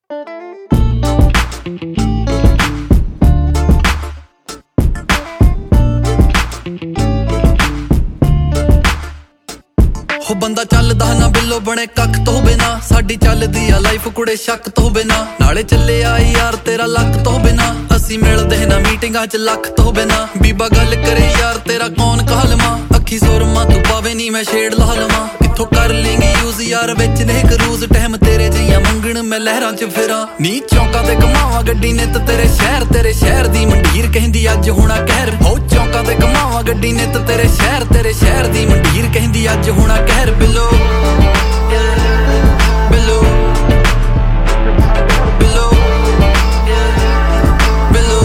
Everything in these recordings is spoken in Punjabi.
ਹੋ ਬੰਦਾ ਚੱਲਦਾ ਨਾ ਬਿੱਲੋ ਬਣੇ ਕੱਖ ਤੋਂ ਬਿਨਾ, ਸਾਡੀ ਚੱਲਦੀ ਆ ਲਾਈਫ ਕੁੜੇ ਸ਼ੱਕ ਤੋਂ ਬਿਨਾ। ਨਾਲੇ ਚੱਲੇ ਆ ਯਾਰ ਤੇਰਾ ਲੱਕ ਤੋਂ ਬਿਨਾ, ਅਸੀਂ ਮਿਲਦੇ ਨਾ ਮੀਟਿੰਗਾਂ ਚ ਲੱਖ ਤੋਂ ਬਿਨਾ। ਬੀਬਾ ਗੱਲ ਕਰੇ ਯਾਰ ਤੇਰਾ ਕੌਣ ਕਾਲਮਾ, ਅੱਖੀ ਸੁਰਮਾ ਤੂੰ ਪਾਵੇ ਨੀ ਮੈਂ ਸ਼ੇਡ ਲਾ ਲਵਾਂ। ਕਿੱਥੋਂ ਕਰ ਲੇਂਗੀ ਯੂਜ਼ ਯਾਰ ਵਿੱਚ ਨੇ ਕਰੂਜ਼, ਟਾਈਮ ਤੇਰੇ ਜਿਹੀਆਂ ਮੰਗਣ ਮੈਂ ਲਹਿਰਾਂ ਚ ਫਿਰਾਂ। ਨੀ ਚੌਂਕਾਂ ਤੇ ਘਮਾਵਾਂ ਗੱਡੀ ਨਿੱਤ ਤੇਰੇ ਸ਼ਹਿਰ ਦੀ ਮੰਡੀਰ ਕਹਿੰਦੀ ਅੱਜ ਹੋਣਾ ਕਹਿਰ। ਹੋ ਚੌਂਕਾਂ ਤੇ ਘਮਾਵਾਂ ਗੱਡੀ ਨਿੱਤ ਤੇਰੇ ਸ਼ਹਿਰ ਦੀ ਮੰਡੀਰ ਕਹਿੰਦੀ ਅੱਜ ਹੋਣਾ ਕਹਿਰ। ਬਿੱਲੋ ਬਿੱਲੋ ਬਿੱਲੋ ਬਿੱਲੋ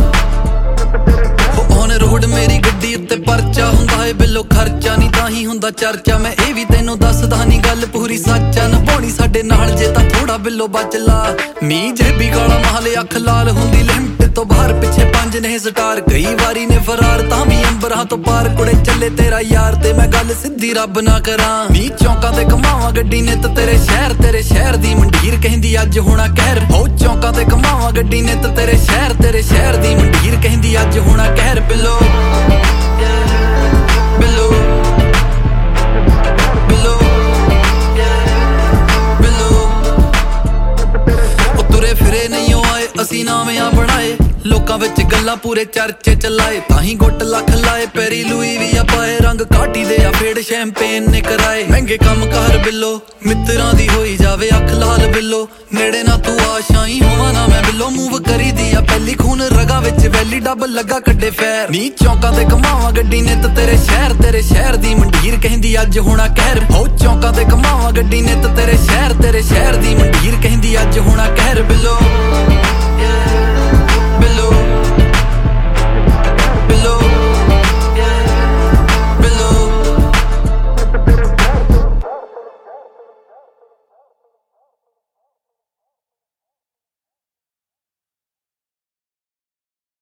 ਹੋ ਔਨ ਰੋਡ ਮੇਰੀ ਗੱਡੀ ਉੱਤੇ ਪਰਚਾ ਹੁੰਦਾ ਏ ਬਿੱਲੋ, ਖਰਚਾ ਨੀ ਤਾਂ ਹੀ ਹੁੰਦਾ ਚਰਚਾ। ਮੈਂ ਇਹ ਵੀ ਤੈਨੂੰ ਦੱਸਦਾ ਨੀ ਗੱਲ ਪੂਰੀ ਸੱਚ ਆ, ਨਿਭਾਉਣੀ ਸਾਡੇ ਨਾਲ ਜੇ ਤਾਂ ਥੋੜਾ ਬਿੱਲੋ ਬਚ ਲਾ। ਨੀ ਜੇਬੀ ਕਾਲਾ ਮਾਲ ਅੱਖ ਲਾਲ ਹੁੰਦੀ ਲਿਮਟ ਤੋਂ ਬਾਹਰ, ਪਿੱਛੇ 5 ਨੇ ਸਟਾਰ ਕਈ ਵਾਰੀ ਨੇ ਫਰਾਰ, ਤਾਂ ਵੀ ਅੰਬਰਾਂ ਤੋਂ ਪਾਰ ਕੁੜੇ ਚੱਲੇ ਤੇਰਾ ਯਾਰ। ਤੇ ਮੈਂ ਗੱਲ ਸਿੱਧੀ ਰੱਬ ਨਾ ਕਰਾਂ, ਨੀ ਚੌਂਕਾਂ ਤੇ ਘਮਾਵਾਂ ਗੱਡੀ ਨਿੱਤ ਤੇਰੇ ਸ਼ਹਿਰ ਦੀ ਮੰਡੀਰ ਕਹਿੰਦੀ ਅੱਜ ਹੋਣਾ ਕਹਿਰ। ਹੋ ਚੌਂਕਾਂ ਤੇ ਘਮਾਵਾਂ ਗੱਡੀ ਨਿੱਤ ਤੇਰੇ ਸ਼ਹਿਰ ਦੀ ਮੰਡੀਰ ਕਹਿੰਦੀ ਅੱਜ ਹੋਣਾ ਕਹਿਰ। ਬਿੱਲੋ ਬਿੱਲੋ ਬਿੱਲੋ ਬਿੱਲੋ ਉਹ ਤੁਰੇ ਫਿਰੇ ਨਹੀਂ ਆਏ ਅਸੀਂ ਨਾਮਿਆਂ ਬਣਾਏ, ਲੋਕਾਂ ਵਿੱਚ ਗੱਲਾਂ ਪੂਰੇ ਚਰਚੇ ਚਲਾਏ। ਤਾਂ ਹੀ ਗੁੱਟ ਲੱਖ ਲਾਏ ਪੈਰੀ ਲੂਈ ਵੀ ਆ ਪਾਏ, ਰੰਗ ਕਾਟੀ ਦੇ ਆ ਫੇੜ ਸ਼ੈਂਪੇਨ ਨੇ ਕਰਾਏ। ਮਹਿੰਗੇ ਕੰਮ ਕਰ ਬਿੱਲੋ ਮਿੱਤਰਾਂ ਦੀ ਹੋਈ ਜਾਵੇ ਅੱਖ ਲਾਲ ਬਿੱਲੋ, ਨੇੜੇ ਨਾ ਤੂੰ ਆਸ਼ਾਈ ਹੋਵਾਂ ਨਾ ਮੈਂ ਬਿੱਲੋ। ਮੂਵ ਕਰੀ ਦੀ ਆ ਪਹਿਲੀ ਖੂਨ ਰਗਾ ਵਿੱਚ ਵੈਲੀ ਡੱਬ ਲੱਗਾ ਕੱਢੇ ਫੈਰ। ਨੀ ਚੌਂਕਾਂ ਤੇ ਘਮਾਵਾਂ ਗੱਡੀ ਨਿੱਤ ਤੇਰੇ ਸ਼ਹਿਰ ਦੀ ਮੰਡੀਰ ਕਹਿੰਦੀ ਅੱਜ ਹੋਣਾ ਕਹਿਰ। ਹੋ ਚੌਂਕਾਂ ਤੇ ਘਮਾਵਾਂ ਗੱਡੀ ਨਿੱਤ ਤੇਰੇ ਸ਼ਹਿਰ ਦੀ ਮੰਡੀਰ ਕਹਿੰਦੀ ਅੱਜ ਹੋਣਾ ਕਹਿਰ। ਬਿੱਲੋ